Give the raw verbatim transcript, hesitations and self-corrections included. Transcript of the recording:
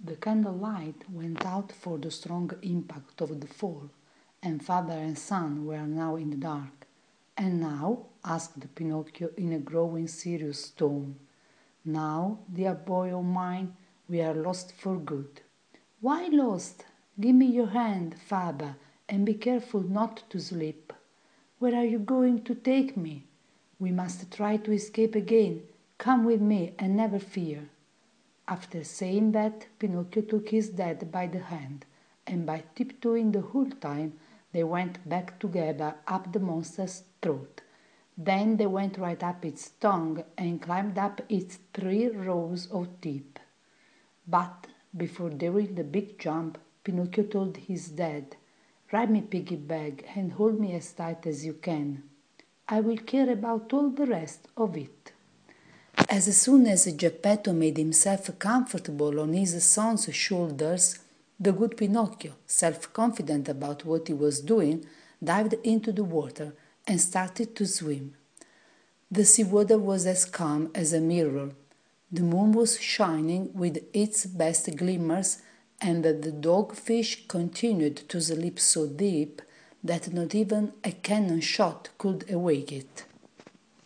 The candlelight went out for the strong impact of the fall, and father and son were now in the dark. "And now?" asked Pinocchio in a growing serious tone. "Now, dear boy of mine, we are lost for good." "Why lost? Give me your hand, father, and be careful not to slip. Where are you going to take me?" "We must try to escape again. Come with me and never fear." After saying that, Pinocchio took his dad by the hand, and by tiptoeing the whole time, they went back together up the monster's throat. Then they went right up its tongue and climbed up its three rows of teeth. But before doing the big jump, Pinocchio told his dad, "Ride me, piggy bag, and hold me as tight as you can. I will care about all the rest of it." As soon as Geppetto made himself comfortable on his son's shoulders, the good Pinocchio, self-confident about what he was doing, dived into the water and started to swim. The seawater was as calm as a mirror. The moon was shining with its best glimmers, and the dogfish continued to sleep so deep that not even a cannon shot could awake it.